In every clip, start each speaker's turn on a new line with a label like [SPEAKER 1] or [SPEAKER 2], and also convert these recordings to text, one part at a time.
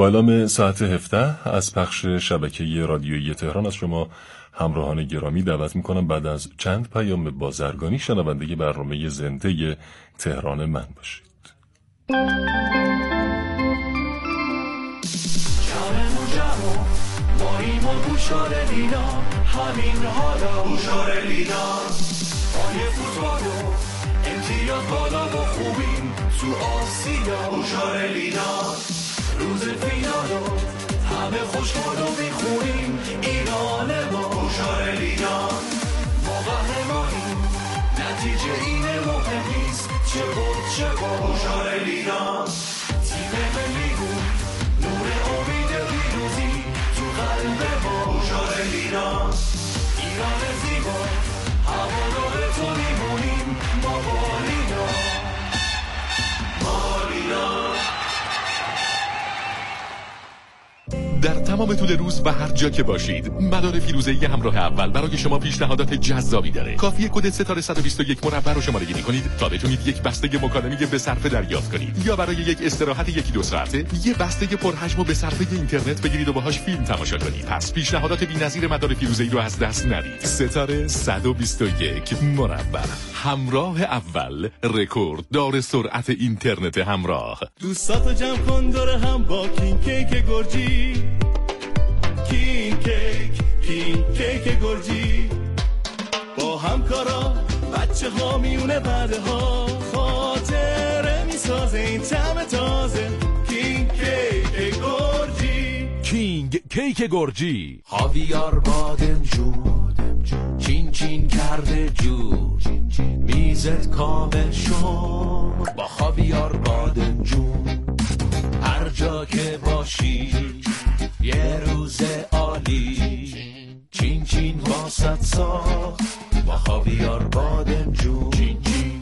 [SPEAKER 1] با ساعت 17 از پخش شبکه رادیویی تهران از شما همراهان گرامی دعوت میکنم بعد از چند پیام بازرگانی شنونده برنامه زنده تهران من باشید.
[SPEAKER 2] همین حالا بوشار لینا پای فوتبالو امتیاز بالا و خوبیم تو آسیا بوشار لینا روز فینالو همه خوشحال و میخونیم ایران ما بوشار لینا ما قهرمانیم نتیجه اینه مهم نیست چه بود چه بود بوشار لینا تیم ملیمون نور امید پیروزی تو قلب ما بوشار لینا ایران زیبا هوادار تو میمونیم ما بالینا بالینا.
[SPEAKER 3] در تمام طول روز و هر جا که باشید مدار فیروزه‌ای همراه اول برای شما پیشنهادات جذابی داره. کافیه کد ستاره 121 مربع رو شماره‌گیری کنید تا بتونید یک بسته مکالمه به صرفه دریافت کنید یا برای یک استراحت 1-2 ساعته یه بسته پرحجم و به صرفه اینترنت بگیرید و باهاش فیلم تماشا کنید. پس پیشنهادات بی‌نظیر مدار فیروزه‌ای رو از دست ندید. ستاره 121 مربع همراه اول، رکورد دار سرعت اینترنت همراه.
[SPEAKER 2] دوستاتو جمع کن دور هم با کینگ کیک گرجی، کینگ کیک گرجی، با همکارا بچه ها میونه بعده ها خاطره میسازه این طعم تازه. کینگ کیک گرجی،
[SPEAKER 4] کینگ کیک گرجی،
[SPEAKER 2] هاویار بادمجون چین چین کرده جون، میزت کامل شد با خاویار بادمجون. هر جا که باشی یه روز عالی، چین چین واسط ساخت با خاویار بادمجون. چین چین.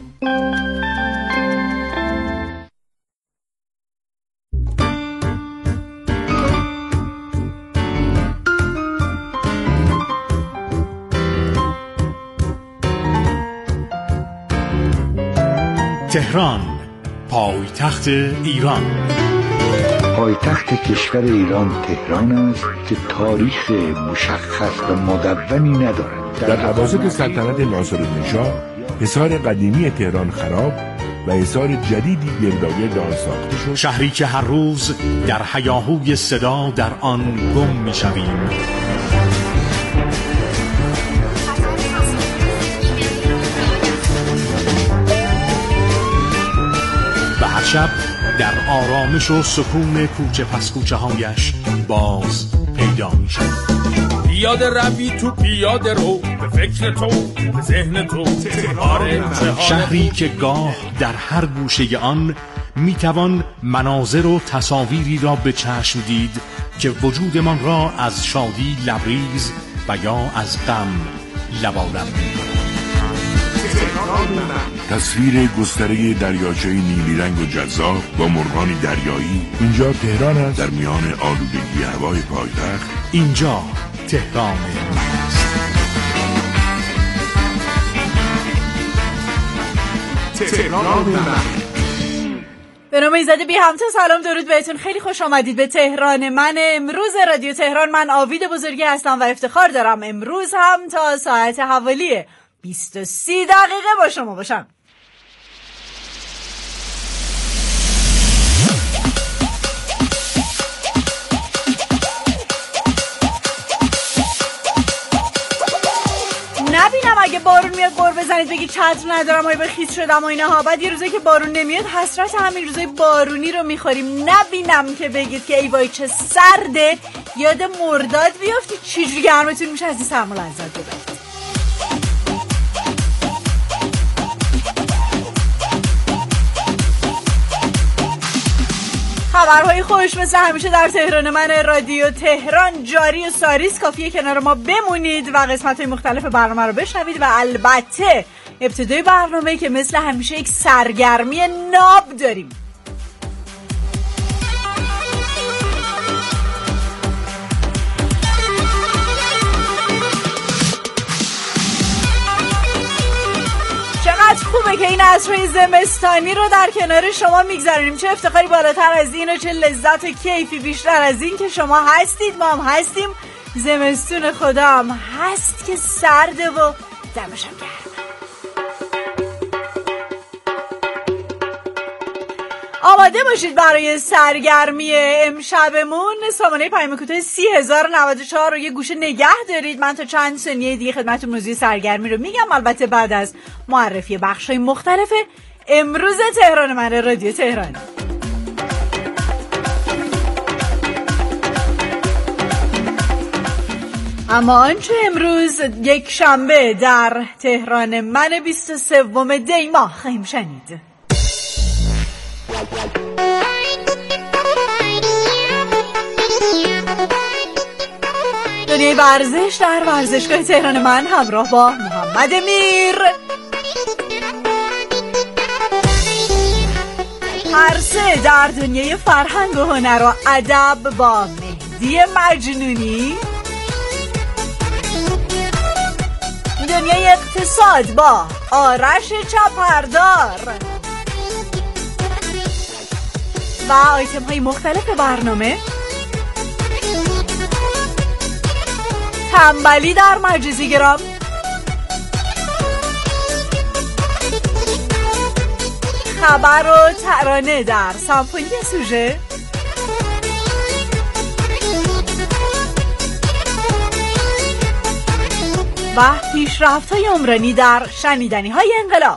[SPEAKER 4] تهران، پایتخت ایران.
[SPEAKER 5] پایتخت کشور ایران تهران است که تاریخ مشخص و مدونی ندارد.
[SPEAKER 6] در اواسط سلطنت ناصرالنژاد حصار قدیمی تهران خراب و حصار جدیدی گردآگرد آن ساخته شد.
[SPEAKER 4] شهری که هر روز در هیاهوی صدا در آن گم می‌شویم. و هر شب در آرامش و سکون کوچه پس کوچه هایش باز پیدا می شد.
[SPEAKER 7] پیاده روی تو پیاده رو، به فکر تو به ذهن تو.
[SPEAKER 4] شهری که گاه در هر گوشه آن می توان مناظر و تصاویری را به چشم دید که وجودمان را از شادی لبریز و یا از غم لبالب می کند.
[SPEAKER 6] تصویر گستره دریاچه نیلی رنگ و جذاب با مرغان دریایی. اینجا تهران است، در میان آلودگی هوای پایتخت.
[SPEAKER 4] اینجا تهران است.
[SPEAKER 8] تهران من.
[SPEAKER 9] به نام ایزد بی همتا سلام درود بهتون، خیلی خوش آمدید به تهران من. امروز رادیو تهران، من آوید بزرگی هستم و افتخار دارم امروز هم تا ساعت حوالی 23 دقیقه با شما باشم. نبینم اگه بارون میاد قور بزنید بگید چتر ندارم و به خیس شدم و اینها. بعد یه روزه که بارون نمیاد حسرت همین روزای بارونی رو میخوریم. نبینم که بگید که ای وای چه سرده، یاد مرداد بیافتید چجوری گرمتون میشه از این سرما لذت ببرید. خبرهای خوش مثل همیشه در تهران من رادیو تهران جاری و ساریس. کافیه کنار ما بمونید و قسمت‌های مختلف برنامه رو بشنوید و البته ابتدای برنامه که مثل همیشه یک سرگرمی ناب داریم. خوبه که این عصرهای زمستانی رو در کنار شما میگذرونیم. چه افتخاری بالاتر از این و چه لذت و کیفی بیشتر از این که شما هستید، ما هم هستیم. زمستون خدا هم هست که سرده و دمشم گرمه. آماده باشید برای سرگرمی امشبمون. سامانه پیام کوتاه 30,094 رو یه گوشه نگه دارید. من تا چند ثانیه دیگه خدمتتون موضوع سرگرمی رو میگم، البته بعد از معرفی بخش‌های مختلف امروز تهران من رادیو تهران. اما آنچه امروز یک شنبه در تهران من 23 دی ماه خواهیم شنید. دنیای ورزش در ورزشگاه تهران من همراه با محمد میر. هر سه در دنیای فرهنگ و هنر و ادب با مهدی مجنونی. دنیای اقتصاد با آرش چپردار. و آیتم های مختلف برنامه. تنبلی در مجازی گرام. خبر و ترانه در سمفونی سوژه. و پیشرفت‌های عمرانی در شنیدنی‌های انقلاب.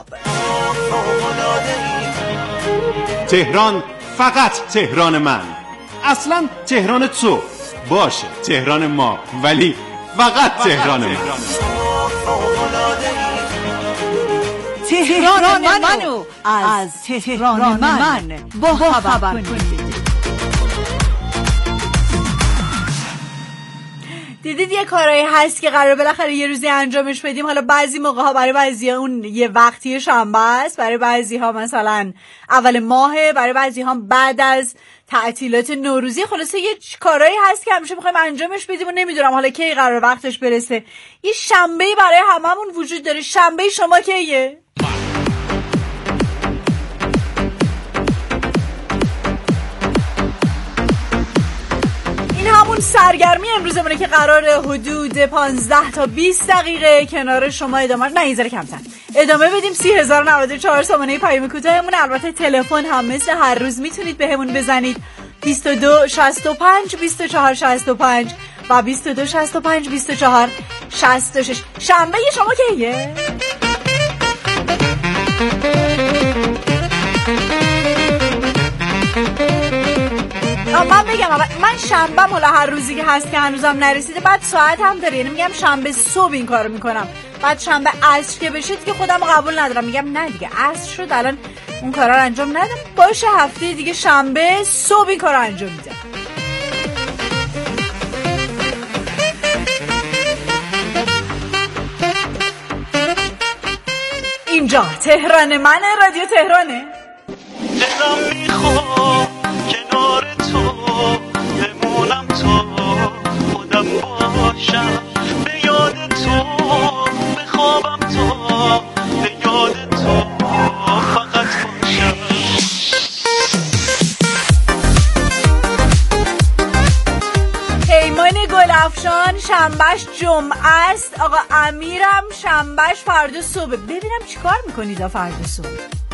[SPEAKER 10] تهران فقط تهران من، اصلا تهران تو باشه تهران ما، ولی فقط تهران من.
[SPEAKER 9] تهران منو از تهران من با خبر کنید. دیدید یه کارایی هست که قراره بالاخره یه روزی انجامش بدیم. حالا بعضی موقع ها برای بعضی ها اون یه وقتی شنبه است، برای بعضی ها مثلا اول ماهه، برای بعضی ها بعد از تعطیلات نوروزی. خلاصه یه کارایی هست که همیشه میخوایم انجامش بدیم و نمیدونم حالا کی قراره وقتش برسه. یه شنبه‌ای برای هممون وجود داره. شنبه شما کیه؟ همون سرگرمی امروزمونه که قراره حدود 15 تا 20 دقیقه کنار شما نه یه ذره کمتر ادامه بدیم. 30,094 سامانه پیام کوتاهمون. البته تلفن هم مثل هر روز میتونید بهمون بزنید 22 65 24 65 و 22 65 24 66. شنبه شما کیه؟ من بگم من شنبه مولا هر روزی که هست که هنوزم نرسیده بعد ساعت هم داره، یعنی میگم شنبه صبح این کارو میکنم، بعد شنبه عصر که بشه که خودم قبول ندارم، میگم نه دیگه عصر شد الان اون کارا رو انجام ندم، باشه هفته دیگه شنبه صبح این کارو انجام میدم. اینجا تهران من رادیو تهرانه.
[SPEAKER 11] دلم میخواد کنار تو بمونم، تو خودم باشم، به یاد تو بخوابم، تو به یاد تو فقط باشم.
[SPEAKER 9] پیمان گلافشان شنبهش جمعه است. آقا امیرم شنبهش فردا صبح. ببینم چیکار میکنید فردا صبح.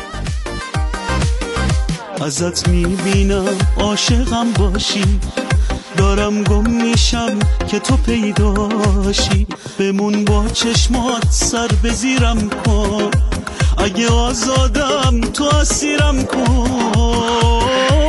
[SPEAKER 11] ازت میبینم عاشقم باشی، دارم گم میشم که تو پیداشی، بمون با چشمات سر بزیرم کن، اگه آزادم تو اسیرم کن.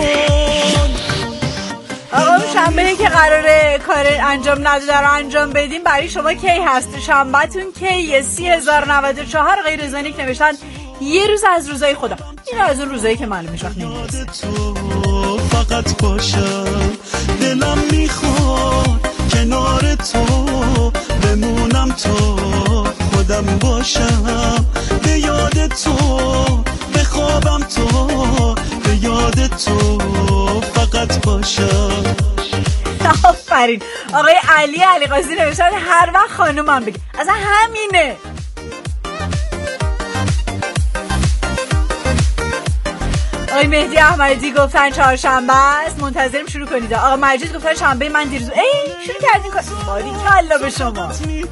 [SPEAKER 9] آقا شنبه که قراره کار انجام نداده رو انجام بدیم برای شما کی هست؟ شنبهتون کیه؟ 30,094 غیر زانیک نوشتن یه روز از روزای خدا. این از اون روزایی که معلومش وقت نمیرسه.
[SPEAKER 11] فقط باشم، دلم میخواد کنار تو بمونم، تو خودم باشم، به یاد تو بخوابم، تو به یاد تو فقط باشم.
[SPEAKER 9] آفرین. آقای علی قاضی نوشتن هر وقت خانومم بگه، اصلا همینه. آقای مهدی احمدی گفتن چهارشنبه است، منتظریم شروع کنید. آقا مجید گفتن شنبه من دیروز. شروع کردین کار. باریکلا به شما.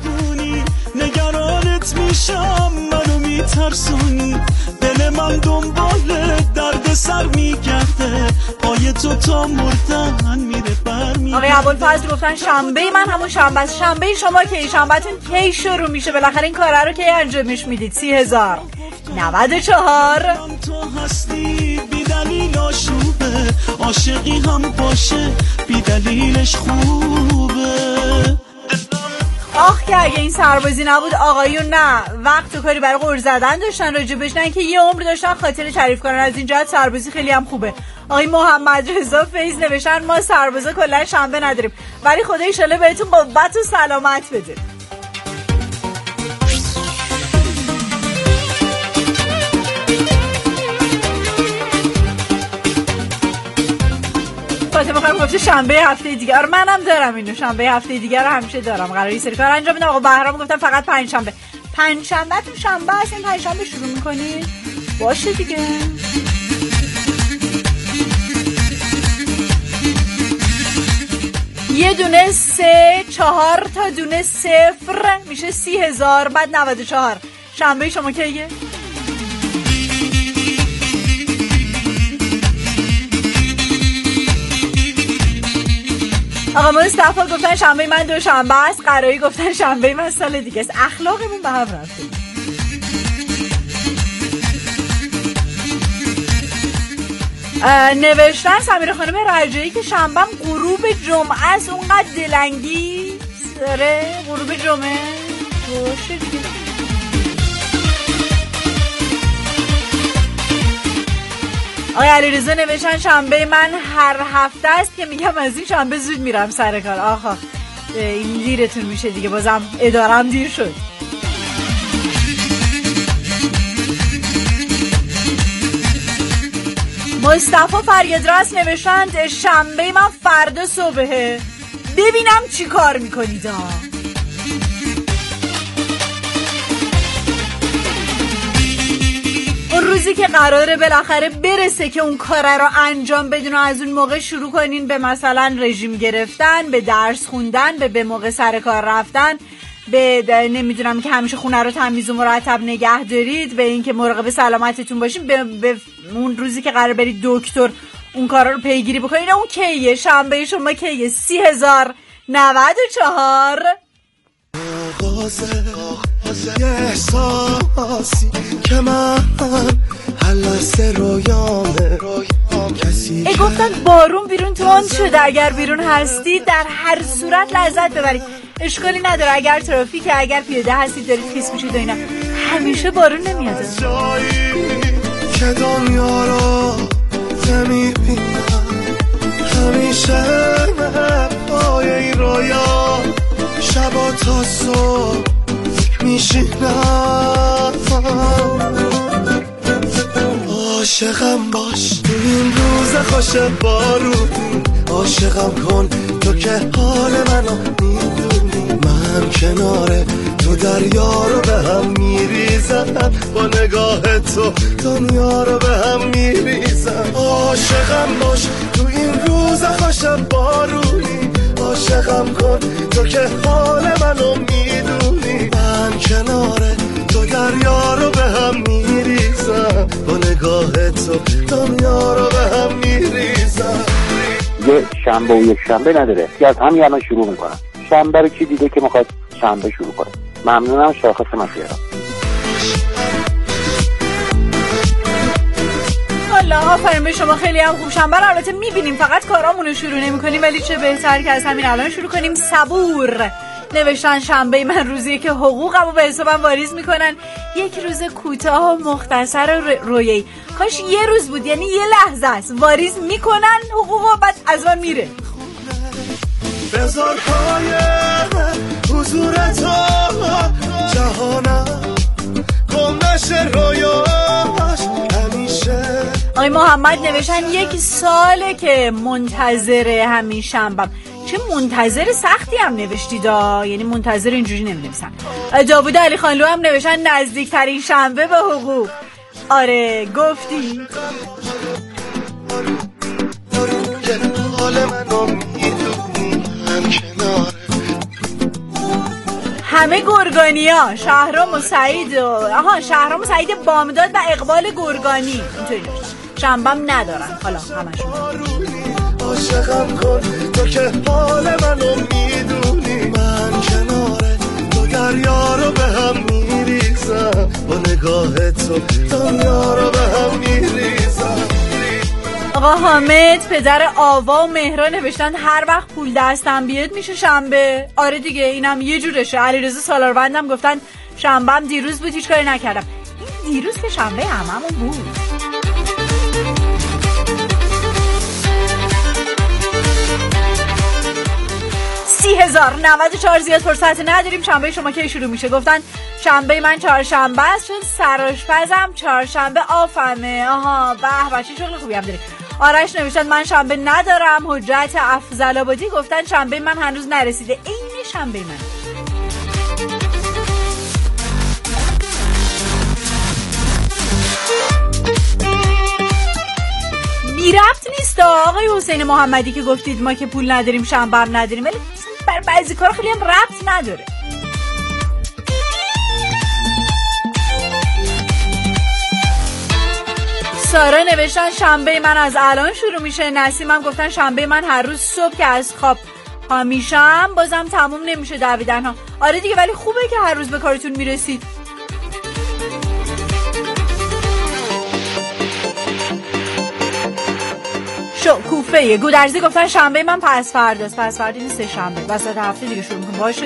[SPEAKER 11] نگرانت میشم، منو میترسونی، دل من دنبال درد سر میگرده، پای تو تا مردن میره برمیگرده.
[SPEAKER 9] آقای ابوالفضل گفتن شنبه من همون شنبه است. شنبه شما کی؟ شنبهتون کی شروع میشه؟ بالاخره این کاره رو کی انجامش میدید؟ 30,094
[SPEAKER 11] تو هستی بی دلیل آشوبه، عاشقی هم باشه بی دلیلش خوبه.
[SPEAKER 9] آخ که اگه این سربازی نبود آقایون نه وقت و کاری برای قرض زدن داشتن راجبش، نه که یه عمر داشتن خاطر تعریف کنن. از این جهت سربازی خیلی هم خوبه. آقای محمد رضا فیض نوشتن ما سربازا کلا شنبه نداریم، ولی خدا ان شاءالله بهتون قوت و سلامت بده. فاطمه خانم گفته شنبه هفته دیگر. منم دارم اینو، شنبه هفته دیگر همیشه دارم، قراره سری کار انجام بدم. آقا بهرام گفتن فقط پنجشنبه. پنجشنبه تو شنبه است، این پنجشنبه شروع می‌کنید؟ باشه دیگه. یه دونه 3 4 تا دونه 0 میشه 30,000 بعد 94. شنبه شما کیه؟ آقا مصطفی گفتن شنبه من دوشنبه است، قرایی گفتن شنبه من سال دیگه است. اخلاقمون به هم رفته. نوشتن سمیره خانم رجایی که شنبه غروب جمعه است، اونقدر دلنگی سره غروب جمعه باشه دیگه. آقای علیرضا نوشتن شنبه من هر هفته است که میگم از این شنبه زود میرم سر کار. آخا این دیرتون میشه دیگه، بازم ادارم دیر شد. مصطفی فریادرس نوشتند شنبه من فردا صبحه، ببینم چی کار میکنید. اون روزی که قراره بالاخره برسه که اون کاره رو انجام بدین و از اون موقع شروع کنین به مثلا رژیم گرفتن، به درس خوندن، به موقع سر کار رفتن، به نمیدونم که همیشه خونه رو تمیز و مرتب نگه دارید، به این که مراقب سلامتتون باشین، به اون روزی که قرار برید دکتر اون کارا رو پیگیری بکنین. اون کیه؟ شنبه شما کیه؟ 30,094.
[SPEAKER 11] یه احساسی که من حلسه رویامه کسی
[SPEAKER 9] گفتن بارون بیرون تون شده، اگر بیرون هستید در هر صورت لذت ببرید، اشکالی نداره. اگر ترافیک، اگر پیاده هستید دارید خیس میشید و اینا، همیشه بارون نمیاد.
[SPEAKER 11] که دنیا رو نمیبینم همیشه پای این رویا، شبا تا صبح میشینم عاشقم باش تو این روز خوش بارونی، عاشقم کن تو که حال منو میدونی، من کنار تو دریا رو به هم میریزم، با نگاه تو دنیا رو به هم میریزم. عاشقم باش تو این روز خوش بارونی، عاشقم کن تو که حال منو میدونی، من کنار تو دریا رو به هم میریزم، با نگاه تو دنیا رو به هم میریزم.
[SPEAKER 12] یه شنبه و یک شنبه نداره که از همین الان شروع میکنم. شنبه رو کی دیده که میخواد شنبه شروع کنه؟ ممنونم. شاخص مسیحرم.
[SPEAKER 9] والا آفرین به شما، خیلی هم خوب. شنبه رو البته میبینیم فقط کارامون رو شروع نمی‌کنیم، ولی چه بهتر که از همین الان شروع کنیم. صبور نوشتن شنبه من روزیه که حقوقمو به حسابم واریز میکنن، یک روز کوتاه و مختصر و رویایی. کاش یه روز بود، یعنی یه لحظه است واریز میکنن حقوقو بعد از من میره.
[SPEAKER 11] بذار پای حضور تو جهانم گم نشه رویاش همیشه.
[SPEAKER 9] آقای محمد نوشتن یک ساله که منتظر همین شنبم. چه منتظر سختی هم نوشتید، یعنی منتظر اینجوری نمی‌نویسن. داوود علی خانلو هم نوشتن نزدیکترین شنبه به حقوق. آره گفتی.
[SPEAKER 11] منو میدونی من کناره.
[SPEAKER 9] همه گرگانیا، شهرام و سعید شهرام و سعید بامداد و اقبال گرگانی اینطوری شنبم ندارن حالا همشون.
[SPEAKER 11] عاشقم کن تو که حال منو میدونی من کناره تو دریا رو به هم میریزم با نگاه تو دنیا رو به هم میریزم.
[SPEAKER 9] آقا حامد پدر آوا و مهران نوشتن هر وقت پول دستم بیاد میشه شنبه. آره دیگه اینم یه جورشه. علیرضا سالاربندم گفتن شنبهم دیروز بود هیچ کاری نکردم. این دیروز که شنبه هممون بود. 30,094 زیاد فرصت نداریم. شنبه شما کی شروع میشه؟ گفتن شنبه من چهارشنبه است چون سرآشپزم چهارشنبه آفمه. آها به چه شغل خوبی هم داری. آرش نوشتن من شنبه ندارم. حجت افضل آبادی گفتن شنبه من هنوز نرسیده. عین شنبه من. بی ربط نیست آقای حسین محمدی که گفتید ما که پول نداریم شنبه هم نداریم، ولی بر بعضی کارا خیلی هم ربط نداره. سارا نوشتن شنبه من از الان شروع میشه. نسیم هم گفتن شنبه من هر روز صبح که از خواب پا میشم بازم تموم نمیشه دویدن ها. آره دیگه ولی خوبه که هر روز به کارتون میرسید. کوفه گودرزی گفتن شنبه من پس فرداست. پس فردا این سه شنبه وسط هفته دیگه شروع میکنم. باشه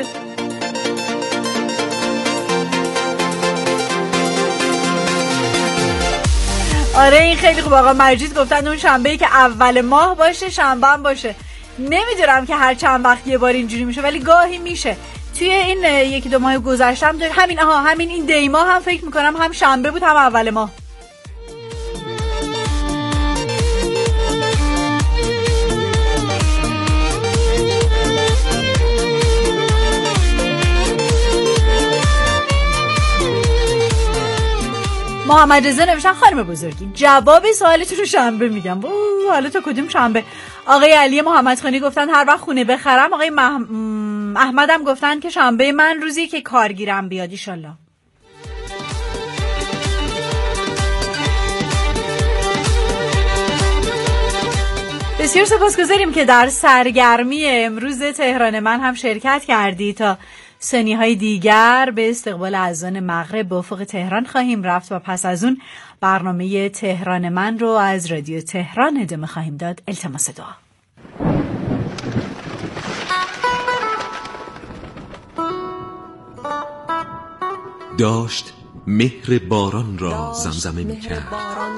[SPEAKER 9] آره این خیلی خوب. آقا مجید گفتن اون شنبه‌ای که اول ماه باشه شنبه هم باشه. نمیدونم که هر چند وقت یه بار اینجوری میشه ولی گاهی میشه. توی این یکی دو ماه گذشتم همین این دیما هم فکر میکنم هم شنبه بود هم اول ماه. محمد رضا نوشتن خانم بزرگی جواب سوالتون رو شنبه میگم. حالا تو کدوم شنبه؟ آقای علی محمدخانی گفتن هر وقت خونه بخرم. آقای احمدم گفتن که شنبه من روزی که کارگیرم بیاد ان شاءالله. بسیار سپاسگزاریم که در سرگرمی امروز تهران من هم شرکت کردی. تا ثانیه‌های دیگر به استقبال اذان مغرب به افق تهران خواهیم رفت و پس از اون برنامه تهران من رو از رادیو تهران ادامه خواهیم داد. التماس دعا.
[SPEAKER 3] داشت مهر باران را زمزمه می کرد.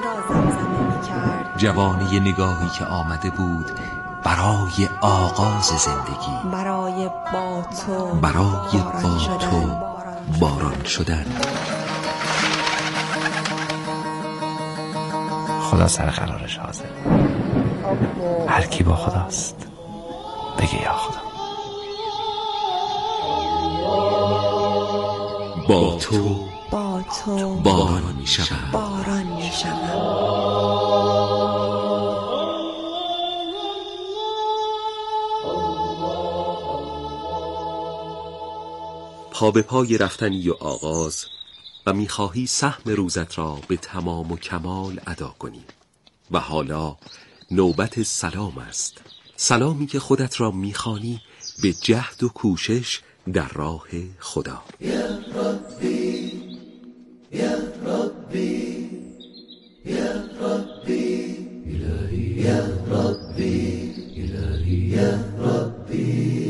[SPEAKER 3] جوانی نگاهی که آمده بود برای آغاز زندگی،
[SPEAKER 13] برای با تو
[SPEAKER 3] باران شدن.
[SPEAKER 14] خدا سر قرارش حاضر. هر کی با خداست بگه یا خدا.
[SPEAKER 3] با تو باران می شود. پا به پای رفتنی و آغاز و میخواهی سهم روزت را به تمام و کمال ادا کنی و حالا نوبت سلام است. سلامی که خودت را میخوانی به جهد و کوشش در راه خدا.
[SPEAKER 11] یا ربی یا ربی یا ربی الهی یا ربی الهی یا ربی.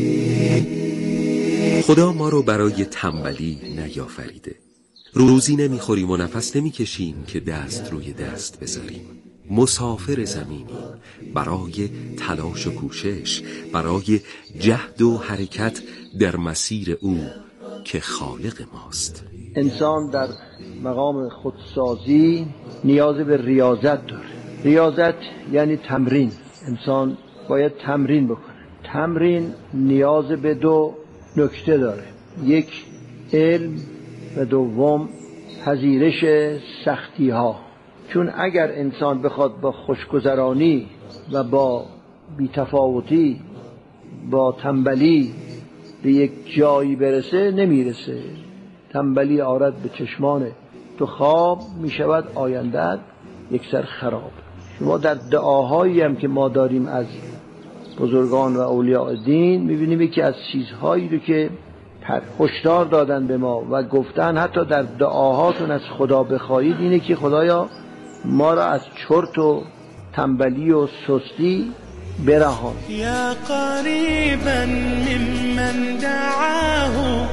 [SPEAKER 3] خدا ما رو برای تنبلی نیافریده. روزی نمیخوریم و نفس نمیکشیم که دست روی دست بذاریم. مسافر زمینیم برای تلاش و کوشش، برای جهد و حرکت در مسیر او که خالق ماست.
[SPEAKER 15] انسان در مقام خودسازی نیاز به ریاضت داره. ریاضت یعنی تمرین. انسان باید تمرین بکنه. تمرین نیاز به دو نکته داره. یک علم و دوم پذیرش سختی ها. چون اگر انسان بخواد با خوشگذرانی و با بی‌تفاوتی با تنبلی به یک جایی برسه نمیرسه. تنبلی آرد به چشمان تو خواب، میشود آیندت یک سر خراب. شما در دعاهایی هم که ما داریم از بزرگان و اولیاء دین میبینیم یکی از چیزهایی رو که هشدار دادن به ما و گفتن حتی در دعاهاتون از خدا بخواهید اینه که خدایا ما را از چرت و تنبلی و سستی برهان.
[SPEAKER 11] یا قریبا ممن دعاه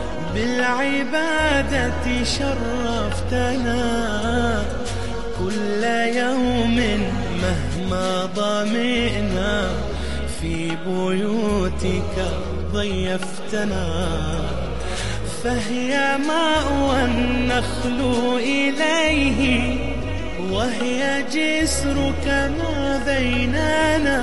[SPEAKER 11] بالعبادة شرفتنا كل يوم مهما ضمئنا في بيوتك ضيفتنا فهي ماء النخل إليه وهي جسرك ما بيننا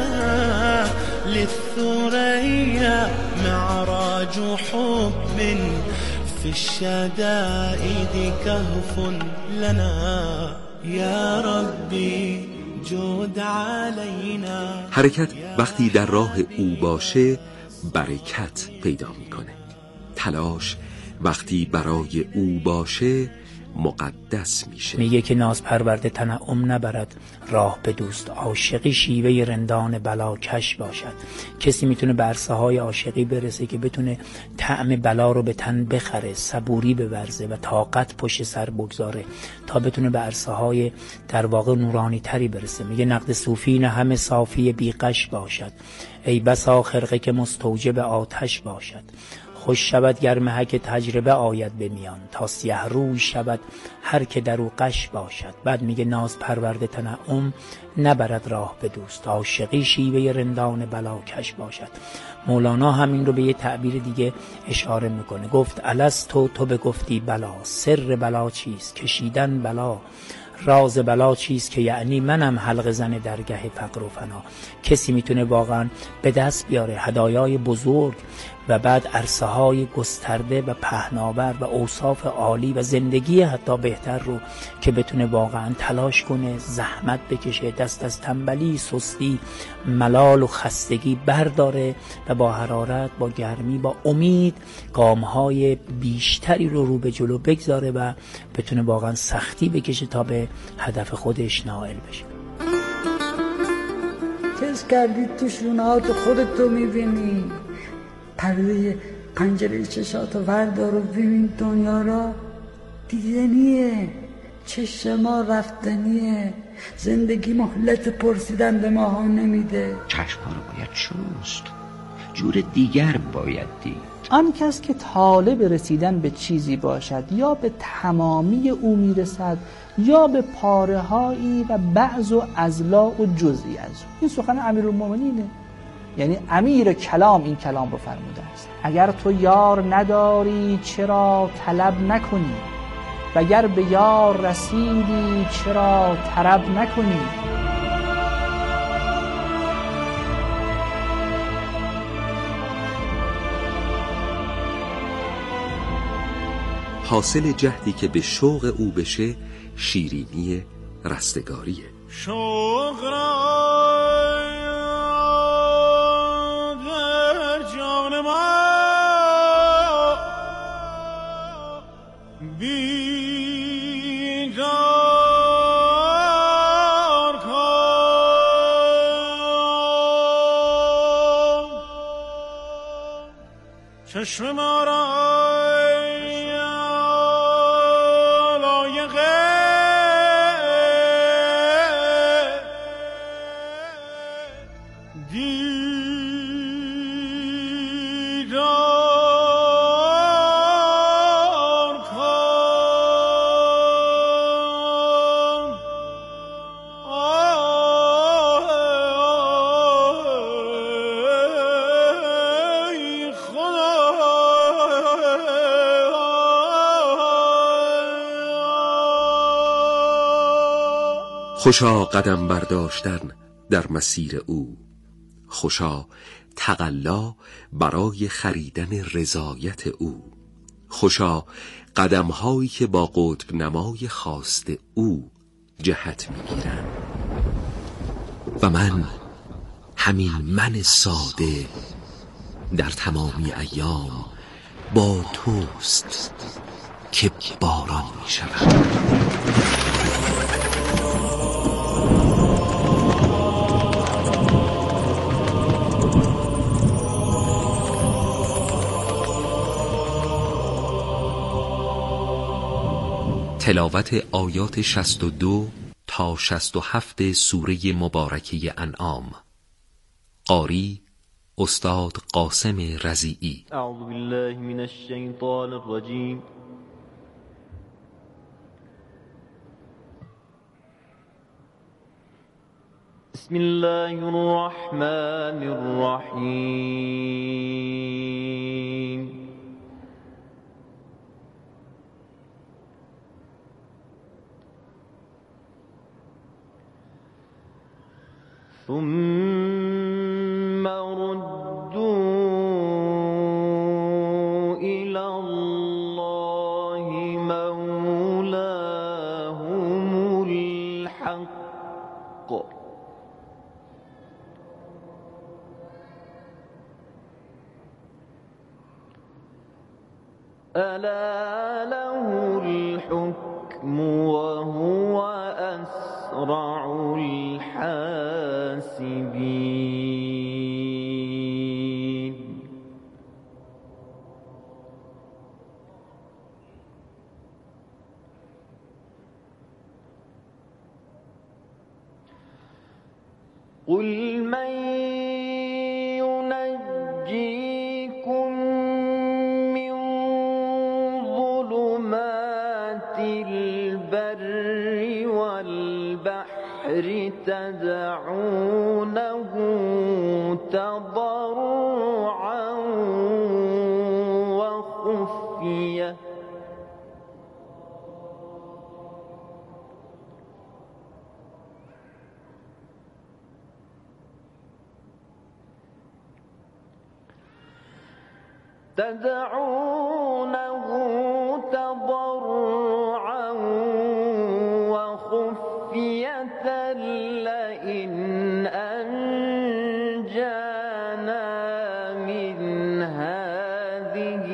[SPEAKER 11] للثريا معراج حب في الشدائد كهف لنا يا ربي جود علينا.
[SPEAKER 13] حرکت وقتی در راه او باشه برکت پیدا میکنه. تلاش وقتی برای او باشه مقدس میشه.
[SPEAKER 16] میگه که ناز پرورده تنعم نبرد راه به دوست. عاشقی شیوه رندان بلا کش باشد. کسی میتونه به عرصه های عاشقی برسه که بتونه طعم بلا رو به تن بخره، صبوری بورزه و طاقت پشت سر بگذاره تا بتونه به عرصه های در واقع نورانی تری برسه. میگه نقد صوفی نه همه صافی بیقش باشد، ای بسا خرقه که مستوجب آتش باشد. خوش شود گر محک تجربه آید به میان، تا سیه روی شود هر که در او غش باشد. بعد میگه ناز پرورده تنعم نبرد راه به دوست. عاشقی شیوه رندان بلا کش باشد. مولانا همین رو به یه تعبیر دیگه اشاره میکنه. گفت الستو تو بگفتی بلا، سر بلا چیست کشیدن بلا، راز بلا چیست که یعنی منم حلقه زن درگه فقر و فنا. کسی میتونه واقعا به دست بیاره هدایای بزرگ و بعد عرصه های گسترده و پهناور و اوصاف عالی و زندگی حتی بهتر رو که بتونه واقعا تلاش کنه، زحمت بکشه، دست از تنبلی، سستی، ملال و خستگی برداره و با حرارت، با گرمی، با امید گامهای بیشتری رو به جلو بگذاره و بتونه واقعا سختی بکشه تا به هدف خودش نائل بشه.
[SPEAKER 17] کس کردید تو شونهات خودتو میبینی، پنجره چشاتو وردار و ببین دنیا را دیدنیه، چشم ما رفتنیه، زندگی مهلت پرسیدن به ما ها نمیده.
[SPEAKER 18] چشم‌ها رو باید شست، جور دیگر باید دید.
[SPEAKER 19] آن کس که طالب رسیدن به چیزی باشد یا به تمامی او میرسد یا به پاره‌هایی و بعض و اضلاع و جزئی از او. این سخن امیرالمومنینه، یعنی امیر کلام این کلام رو فرموده است. اگر تو یار نداری چرا طلب نکنی، وگر به یار رسیدی چرا طرب نکنی.
[SPEAKER 13] حاصل جهدی که به شوق او بشه شیرینی رستگاریه.
[SPEAKER 11] شوق را در جان ما بیدار کن، چشم ما را
[SPEAKER 13] خوشا قدم برداشتن در مسیر او، خوشا تقلا برای خریدن رضایت او، خوشا قدم‌هایی که با قطب نمای خواست او جهت می‌گیرند. و من همین من ساده در تمامی ایام با توست که باران می شود. تلاوت آیات 62 تا 67 سوره مبارکه انعام. قاری استاد قاسم رضیعی.
[SPEAKER 20] اعوذ بالله من الشیطان الرجیم. بسم الله الرحمن الرحیم. ثم ردوا إلى الله مولاهم الحق ألا له الحكم وهو أسرع الحاسبين. قل من ينجيكم من ظلمات البر والبحر تدعونه تضرعا وخفية لئن أنجانا من هذه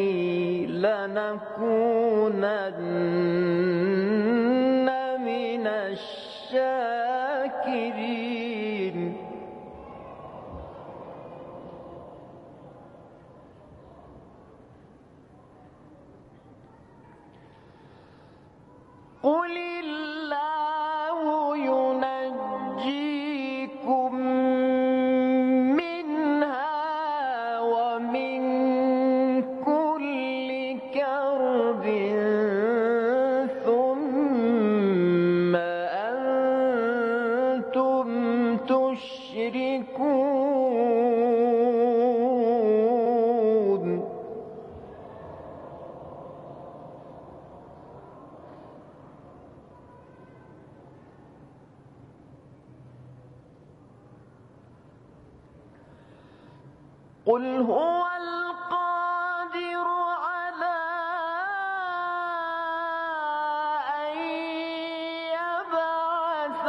[SPEAKER 20] لنكونن من الشاكرين. قل الله ينجيكم منها ومن كل كرب ثم أنتم تشركون. قل هو القادر على أن يبعث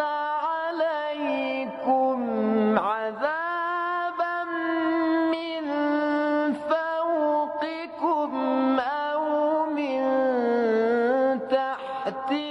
[SPEAKER 20] عليكم عذابا من فوقكم أو من تحت